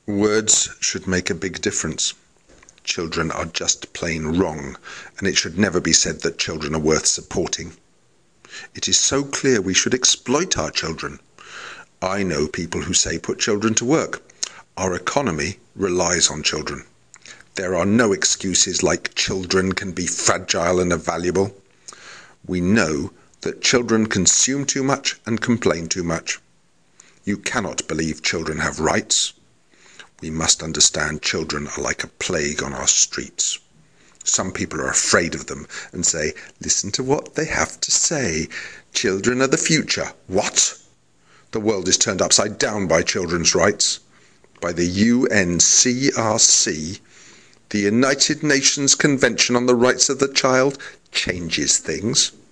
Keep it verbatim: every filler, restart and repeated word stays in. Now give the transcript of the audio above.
Words should make a big difference. Children are just plain wrong, and it should never be said that children are worth supporting. It is so clear we should exploit our children. I know people who say put children to work. Our economy relies on children. There are no excuses like children can be fragile and valuable. We know that children consume too much and complain too much. You cannot believe children have rights. We must understand children are like a plague on our streets. Some people are afraid of them and say, listen to what they have to say. Children are the future. What? The world is turned upside down by children's rights. By the U N C R C, the United Nations Convention on the Rights of the Child, changes things.